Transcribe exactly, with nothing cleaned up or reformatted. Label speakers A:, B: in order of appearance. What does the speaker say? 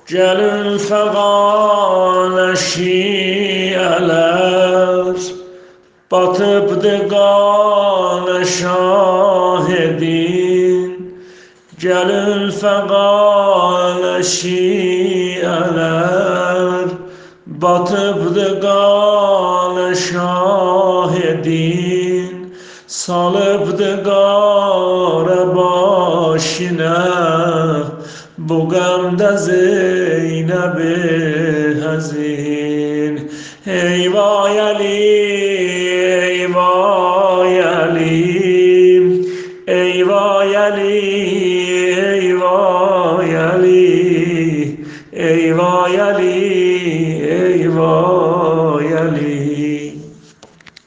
A: جل فقال شیعلت باتبدگان شاهدین جل فقال شیعلت باتبدگان شاهدین سالبدگار باشینه بگم زینب هزین ای وای علی ای وای علی ای وای علی